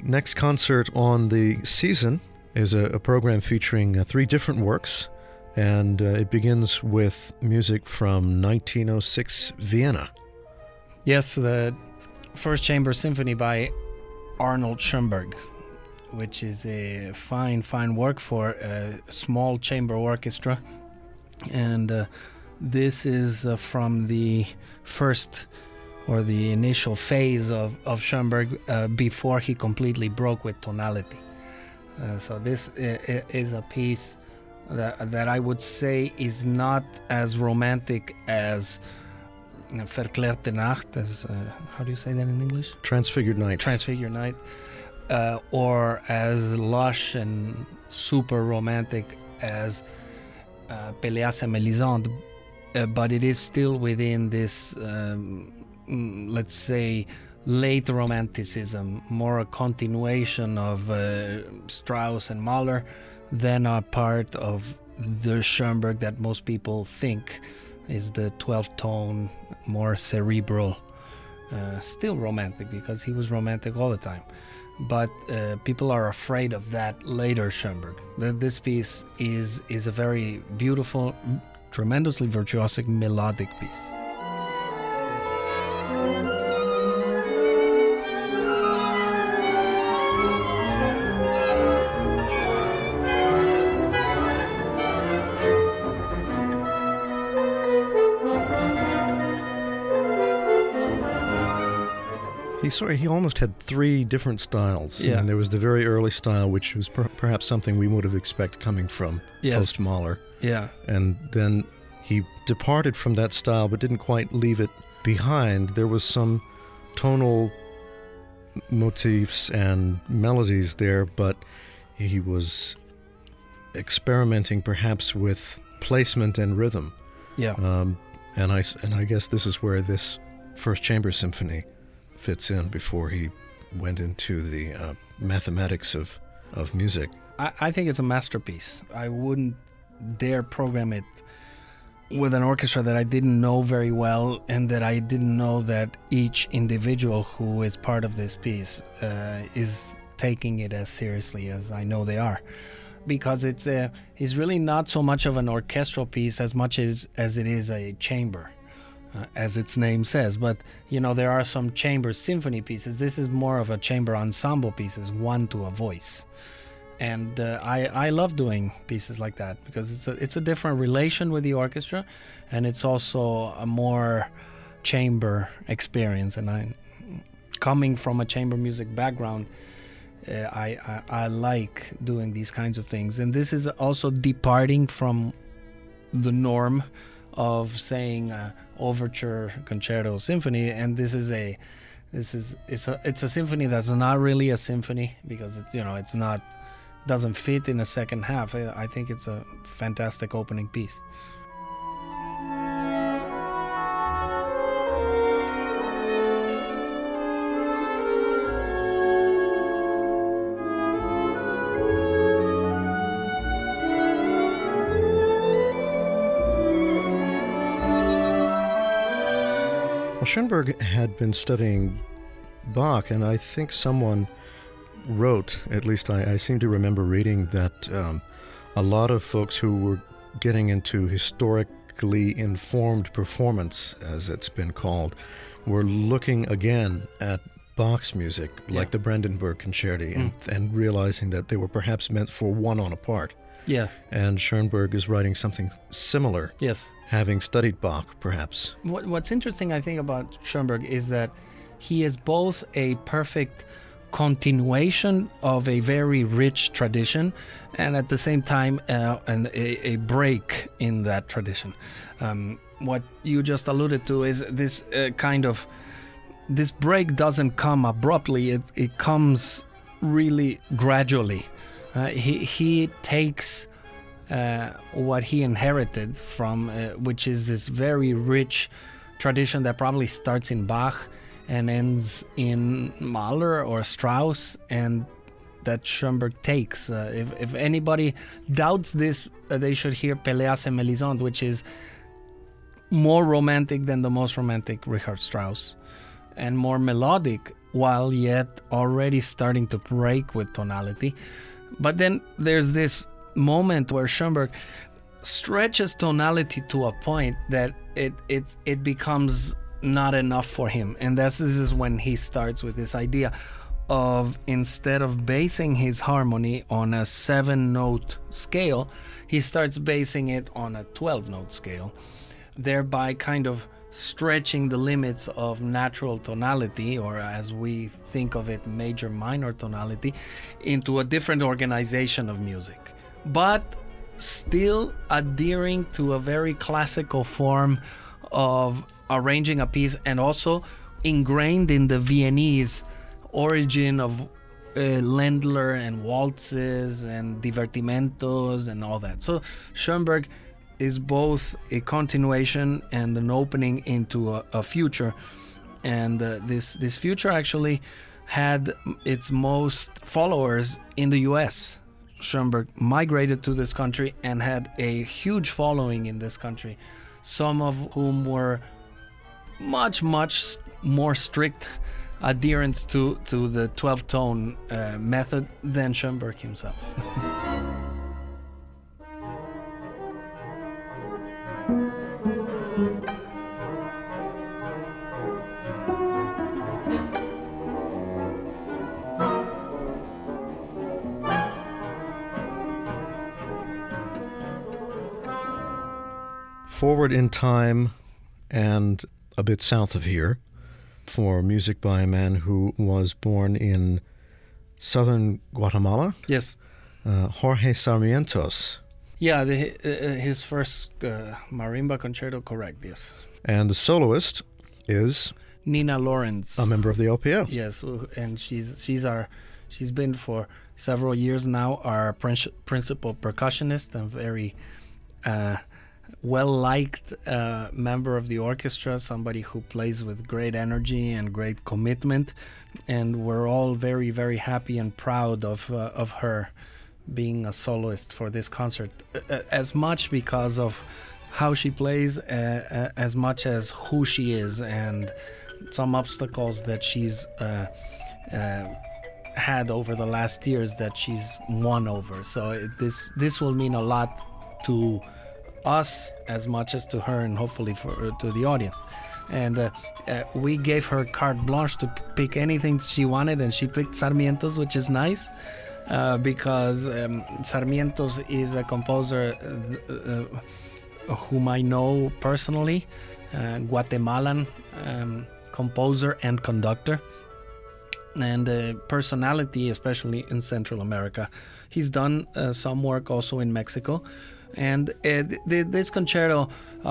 next concert on the season is a program featuring 3 different works, and it begins with music from 1906 Vienna. Yes, the First Chamber Symphony by Arnold Schoenberg, which is a fine work for a small chamber orchestra. And this is from the first or the initial phase of Schoenberg before he completely broke with tonality. So this is a piece that I would say is not as romantic as Verklärte Nacht, as how do you say that in English? Transfigured Night. Transfigured Night, or as lush and super romantic as Pelléas et Mélisande, but it is still within this, let's say, late romanticism, more a continuation of Strauss and Mahler than a part of the Schoenberg that most people think is the 12th tone, more cerebral, still romantic, because he was romantic all the time. But people are afraid of that later Schoenberg. This piece is a very beautiful, tremendously virtuosic, melodic piece. He almost had 3 different styles. Yeah. And there was the very early style, which was perhaps something we would have expected coming from post-Mahler. Yeah. And then he departed from that style, but didn't quite leave it behind. There was some tonal motifs and melodies there, but he was experimenting perhaps with placement and rhythm. Yeah. And I guess this is where this First Chamber Symphony fits in before he went into the mathematics of music. I think it's a masterpiece. I wouldn't dare program it with an orchestra that I didn't know very well, and that I didn't know that each individual who is part of this piece is taking it as seriously as I know they are. Because it's really not so much of an orchestral piece as much as it is a chamber. As its name says, but there are some chamber symphony pieces. This is more of a chamber ensemble pieces, one to a voice, and I love doing pieces like that because it's a different relation with the orchestra, and it's also a more chamber experience. And I, coming from a chamber music background, I like doing these kinds of things, and this is also departing from the norm of saying overture, concerto, symphony, and it's a symphony that's not really a symphony because it's not, doesn't fit in a second half. I think it's a fantastic opening piece. Schoenberg had been studying Bach, and I think someone wrote, at least I seem to remember reading, that a lot of folks who were getting into historically informed performance, as it's been called, were looking again at Bach's music, like the Brandenburg Concerti, and realizing that they were perhaps meant for one on a part. Yeah. And Schoenberg is writing something similar. Yes. Having studied Bach, perhaps. What's interesting, I think, about Schoenberg is that he is both a perfect continuation of a very rich tradition, and at the same time a break in that tradition. What you just alluded to is this this break doesn't come abruptly. It comes really gradually. He takes what he inherited from, which is this very rich tradition that probably starts in Bach and ends in Mahler or Strauss, and that Schoenberg takes. If anybody doubts this, they should hear Pelléas et Mélisande, which is more romantic than the most romantic Richard Strauss. and more melodic, while yet already starting to break with tonality. But then there's this moment where Schoenberg stretches tonality to a point that it becomes not enough for him, and this is when he starts with this idea of, instead of basing his harmony on a 7-note scale, he starts basing it on a 12-note scale, thereby kind of stretching the limits of natural tonality, or as we think of it, major minor tonality, into a different organization of music, but still adhering to a very classical form of arranging a piece, and also ingrained in the Viennese origin of Ländler and waltzes and divertimentos and all that. So Schoenberg is both a continuation and an opening into a future, and this future actually had its most followers in the US. Schoenberg migrated to this country and had a huge following in this country, some of whom were much more strict adherence to the 12-tone method than Schoenberg himself. Forward in time and a bit south of here, for music by a man who was born in southern Guatemala. Yes. Jorge Sarmientos. Yeah, his first marimba concerto, correct, yes. And the soloist is Nina Lawrence, a member of the OPO. Yes, and she's been for several years now our principal percussionist and very well-liked member of the orchestra, somebody who plays with great energy and great commitment, and we're all very, very happy and proud of her being a soloist for this concert, as much because of how she plays, as much as who she is and some obstacles that she's had over the last years that she's won over. So this will mean a lot to us as much as to her, and hopefully to the audience. And we gave her carte blanche to pick anything she wanted, and she picked Sarmientos, which is nice because Sarmientos is a composer whom I know personally, Guatemalan composer and conductor, and personality, especially in Central America. He's done some work also in Mexico. And this concerto,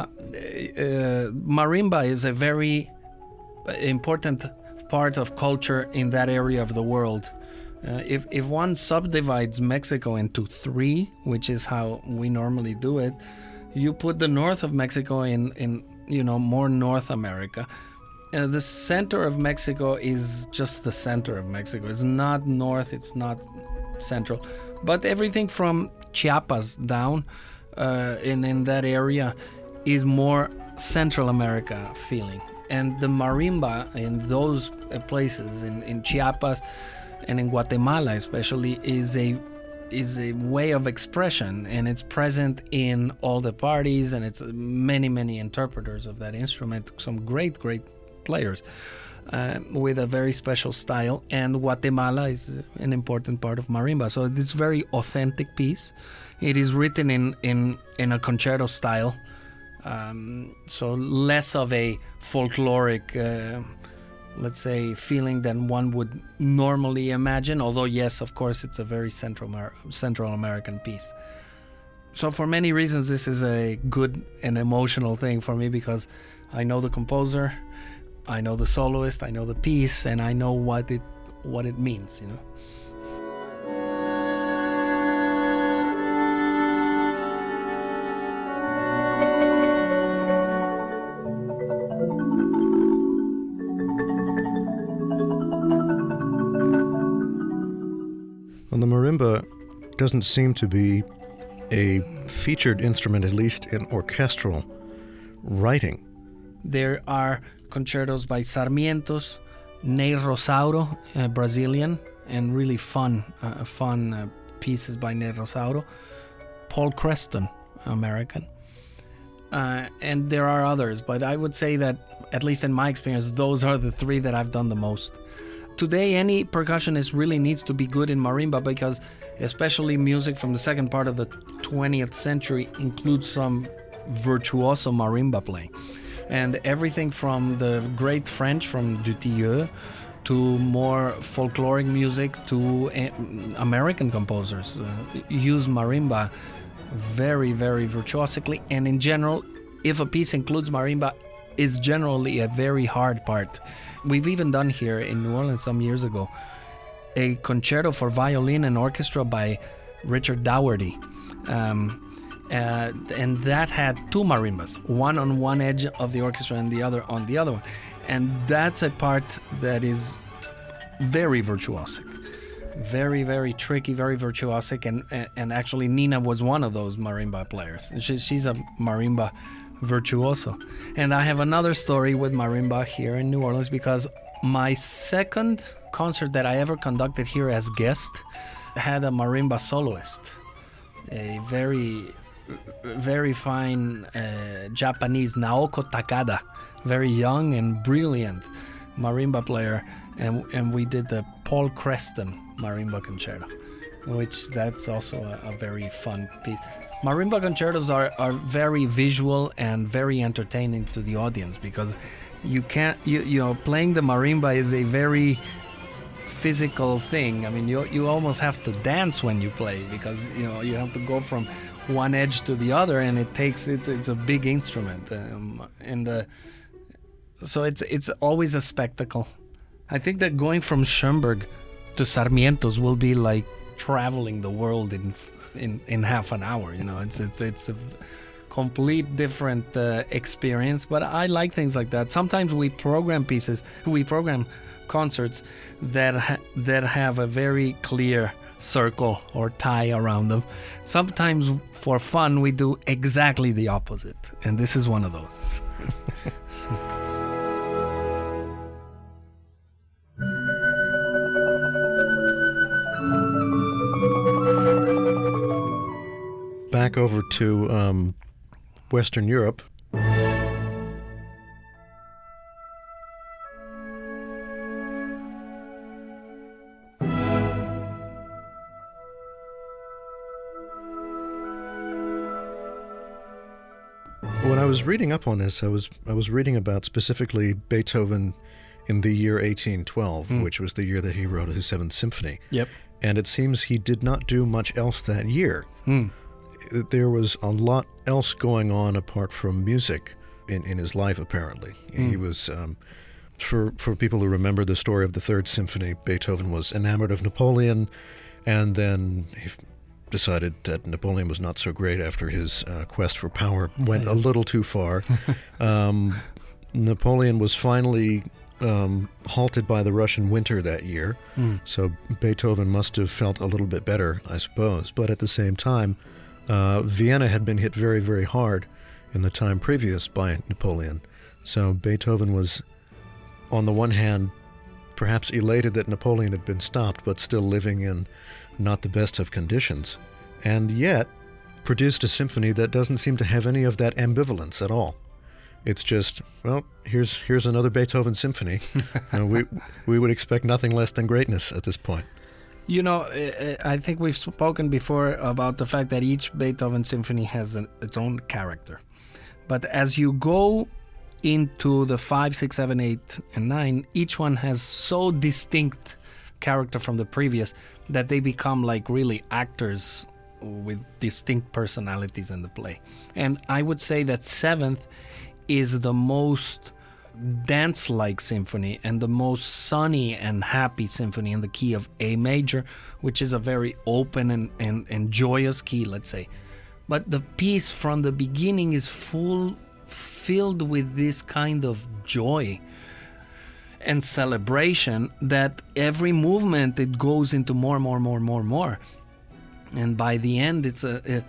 marimba is a very important part of culture in that area of the world. If one subdivides Mexico into 3, which is how we normally do it, you put the north of Mexico in more North America. The center of Mexico is just the center of Mexico. It's not north, it's not central. But everything from Chiapas down in that area is more Central America feeling. And the marimba in those places, in Chiapas and in Guatemala especially, is a way of expression, and it's present in all the parties, and it's many interpreters of that instrument, some great players with a very special style, and Guatemala is an important part of marimba. So it's a very authentic piece. It is written in a concerto style, so less of a folkloric let's say feeling than one would normally imagine, although yes, of course, it's a very Central American piece. So for many reasons this is a good and emotional thing for me, because I know the composer, I know the soloist, I know the piece, and I know what it means, Well, the marimba doesn't seem to be a featured instrument, at least in orchestral writing. There are concertos by Sarmientos, Ney Rosauro, Brazilian, and really fun pieces by Ney Rosauro, Paul Creston, American, and there are others, but I would say that, at least in my experience, those are the three that I've done the most. Today, any percussionist really needs to be good in marimba, because especially music from the second part of the 20th century includes some virtuoso marimba playing. And everything from the great French, from Dutilleux, to more folkloric music, to American composers use marimba very, very virtuosically. And in general, if a piece includes marimba, it's generally a very hard part. We've even done here in New Orleans some years ago a concerto for violin and orchestra by Richard Dougherty. And that had two marimbas, one on one edge of the orchestra and the other on the other one. And that's a part that is very virtuosic. Very, very tricky, very virtuosic, and actually Nina was one of those marimba players. She's a marimba virtuoso. And I have another story with marimba here in New Orleans, because my second concert that I ever conducted here as guest had a marimba soloist, a very, very fine Japanese, Naoko Takada, very young and brilliant marimba player, and we did the Paul Creston marimba concerto, which that's also a very fun piece. Marimba concertos are very visual and very entertaining to the audience, because you can't, you know, playing the marimba is a very physical thing. I mean, you almost have to dance when you play, because you know you have to go from one edge to the other, and it's a big instrument, so it's always a spectacle. I think that going from Schoenberg to Sarmientos will be like traveling the world in half an hour. You know, it's a complete different experience. But I like things like that. Sometimes we program concerts that have a very clear circle or tie around them. Sometimes for fun we do exactly the opposite, and this is one of those. Back over to Western Europe. When I was reading up on this, I was reading about specifically Beethoven in the year 1812, which was the year that he wrote his Seventh Symphony. Yep. And it seems he did not do much else that year. There was a lot else going on apart from music in his life, apparently. He was, for people who remember the story of the Third Symphony, Beethoven was enamored of Napoleon, and then he decided that Napoleon was not so great after his quest for power went a little too far. Napoleon was finally halted by the Russian winter that year, so Beethoven must have felt a little bit better, I suppose. But at the same time, Vienna had been hit very, very hard in the time previous by Napoleon. So Beethoven was, on the one hand, perhaps elated that Napoleon had been stopped, but still living in not the best of conditions, and yet produced a symphony that doesn't seem to have any of that ambivalence at all. It's just, well, here's another Beethoven symphony. We would expect nothing less than greatness at this point. You know, I think we've spoken before about the fact that each Beethoven symphony has its own character. But as you go into the 5, 6, 7, 8, and 9, each one has so distinct character from the previous that they become like really actors with distinct personalities in the play. And I would say that 7th is the most dance-like symphony and the most sunny and happy symphony in the key of A major, which is a very open and joyous key, let's say. But the piece from the beginning is filled with this kind of joy and celebration that every movement it goes into more. And by the end, it's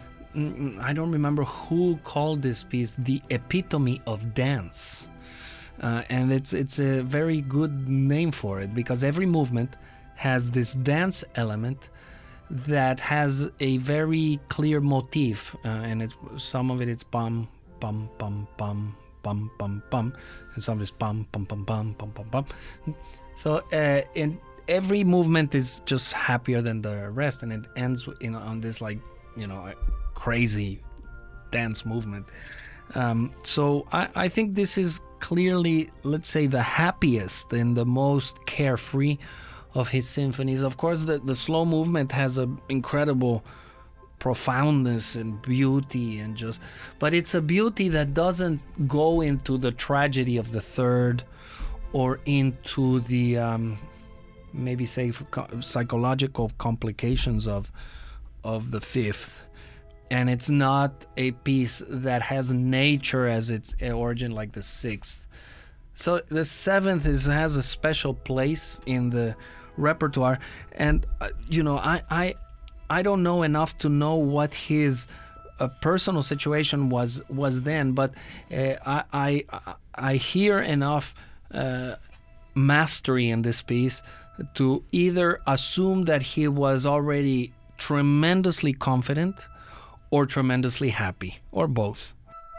I don't remember who called this piece the epitome of dance. And it's a very good name for it, because every movement has this dance element that has a very clear motif, and some of it's bum bum bum bum bum bum bum, and some is bum bum bum bum bum bum bum. So in every movement is just happier than the rest, and it ends on this crazy dance movement. So I think this is clearly, let's say, the happiest and the most carefree of his symphonies. Of course, the slow movement has an incredible profoundness and beauty, but it's a beauty that doesn't go into the tragedy of the third or into the maybe say psychological complications of the fifth. And it's not a piece that has nature as its origin like the sixth. So the seventh has a special place in the repertoire. And I don't know enough to know what his personal situation was then, but I hear enough mastery in this piece to either assume that he was already tremendously confident or tremendously happy, or both.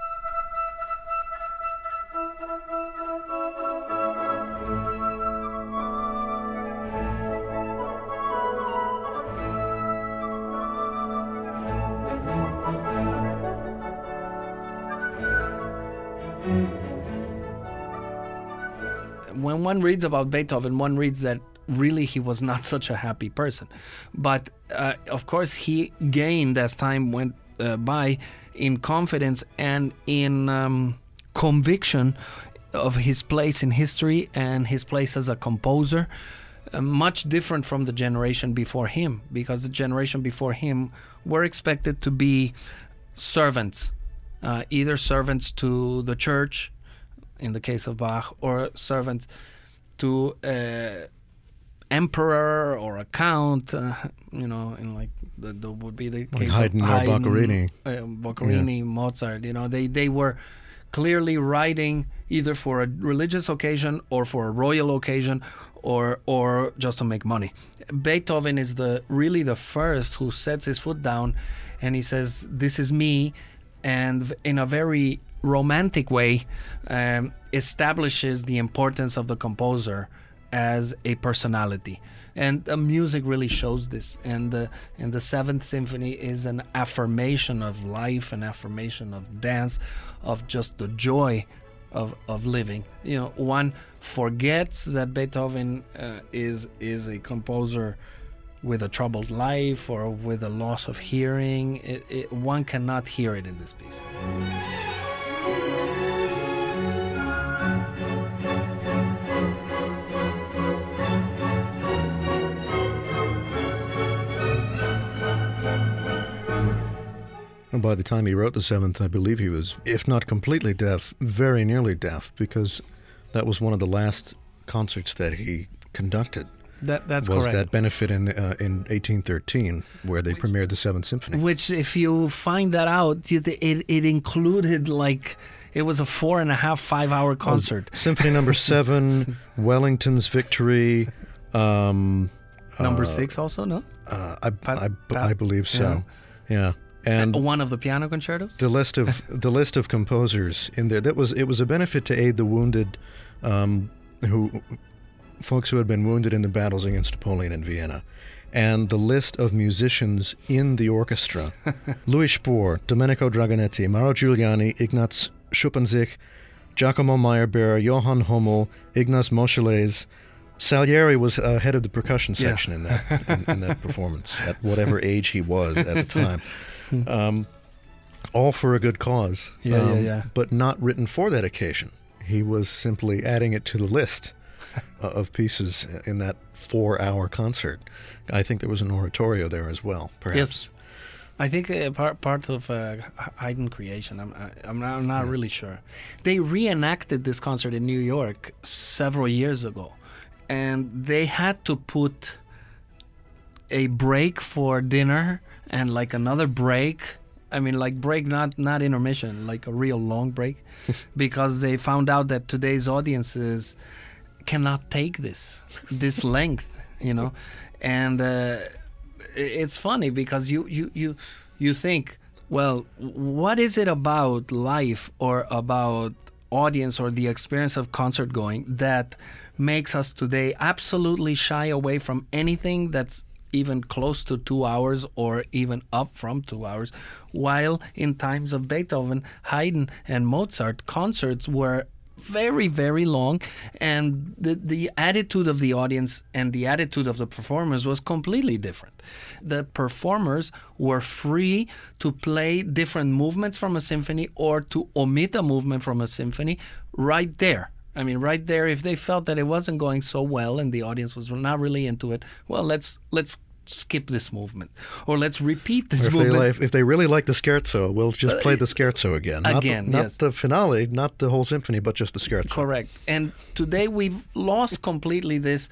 When one reads about Beethoven, one reads that really he was not such a happy person. But of course he gained, as time went by, in confidence and in conviction of his place in history and his place as a composer, much different from the generation before him, because the generation before him were expected to be servants, either servants to the church, in the case of Bach, or servants to emperor or a count, in like the would be the case Haydn of Haydn, Boccherini, yeah. Mozart. They were clearly writing either for a religious occasion or for a royal occasion, or just to make money. Beethoven is really the first who sets his foot down, and he says, "This is me," and in a very romantic way, establishes the importance of the composer as a personality. And the music really shows this. And the Seventh Symphony is an affirmation of life, an affirmation of dance, of just the joy of living. One forgets that Beethoven is a composer with a troubled life or with a loss of hearing. One cannot hear it in this piece. And by the time he wrote the seventh, I believe he was, if not completely deaf, very nearly deaf, because that was one of the last concerts that he conducted. That's was correct. That benefit in 1813, where they premiered the Seventh Symphony. Which, if you find that out, it included, like, it was a 4.5-5 hour concert. Symphony Number 7, Wellington's Victory. Number 6 also, no? I believe so. Yeah. And one of the piano concertos. The list of composers in there. It was a benefit to aid the wounded, folks who had been wounded in the battles against Napoleon in Vienna, and the list of musicians in the orchestra: Louis Spohr, Domenico Dragonetti, Mauro Giuliani, Ignaz Schuppanzich, Giacomo Meyerbeer, Johann Hummel, Ignaz Moscheles. Salieri was head of the percussion section in that performance, at whatever age he was at the time. All for a good cause, but not written for that occasion. He was simply adding it to the list of pieces in that 4-hour concert. I think there was an oratorio there as well, perhaps. Yes. I think part of Haydn creation. I'm not really sure. They reenacted this concert in New York several years ago, and they had to put a break for dinner and like another break I mean, like break, not intermission, like a real long break, because they found out that today's audiences cannot take this length, you know. And it's funny because you think, well, what is it about life or about audience or the experience of concert going that makes us today absolutely shy away from anything that's even close to 2 hours or even up from 2 hours, while in times of Beethoven, Haydn, and Mozart, concerts were very, very long, and the attitude of the audience and the attitude of the performers was completely different. The performers were free to play different movements from a symphony or to omit a movement from a symphony right there. I mean, right there, if they felt that it wasn't going so well and the audience was not really into it, well, let's skip this movement, or let's repeat this movement. If they really like the scherzo, we'll just play the scherzo again. Not yes. the finale, not the whole symphony, but just the scherzo. Correct. And today we've lost completely this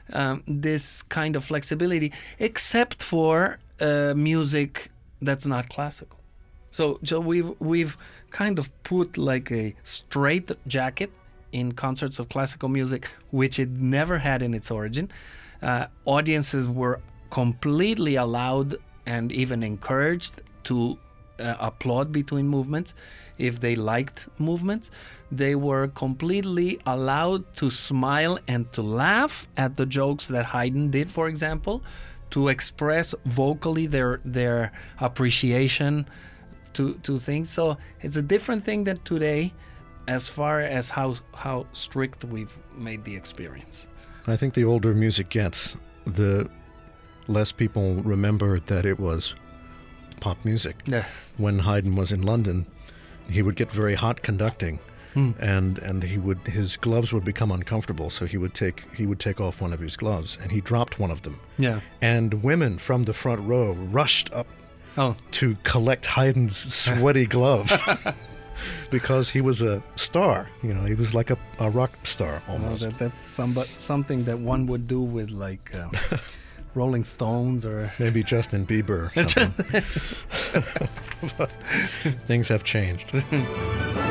kind of flexibility, except for music that's not classical. So we've kind of put like a straight jacket in concerts of classical music, which it never had in its origin. Audiences were completely allowed and even encouraged to applaud between movements if they liked movements. They were completely allowed to smile and to laugh at the jokes that Haydn did, for example, to express vocally their appreciation to things. So it's a different thing than today as far as how strict we've made the experience. I think the older music gets, the less people remember that it was pop music. Yeah. When Haydn was in London, he would get very hot conducting, and his gloves would become uncomfortable, so he would take off one of his gloves, and he dropped one of them. Yeah. And women from the front row rushed up to collect Haydn's sweaty glove. Because he was a star, you know, he was like a rock star almost. That's something that one would do with like Rolling Stones or maybe Justin Bieber or something. But things have changed.